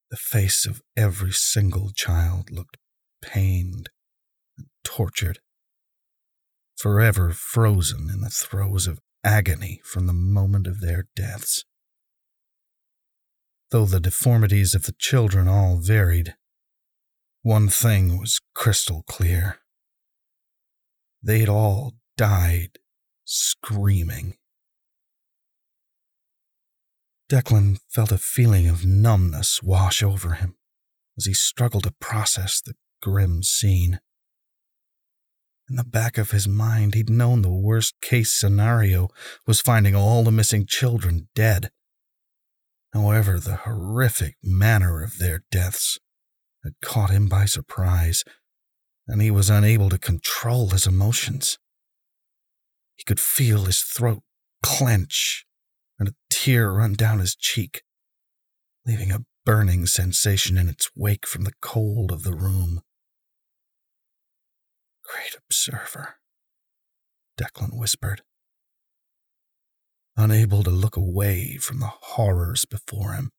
The face of every single child looked pained and tortured, forever frozen in the throes of agony from the moment of their deaths. Though the deformities of the children all varied, one thing was crystal clear. They'd all died screaming. Declan felt a feeling of numbness wash over him as he struggled to process the grim scene. In the back of his mind, he'd known the worst-case scenario was finding all the missing children dead. However, the horrific manner of their deaths had caught him by surprise, and he was unable to control his emotions. He could feel his throat clench and a tear run down his cheek, leaving a burning sensation in its wake from the cold of the room. "Great observer," Declan whispered, unable to look away from the horrors before him.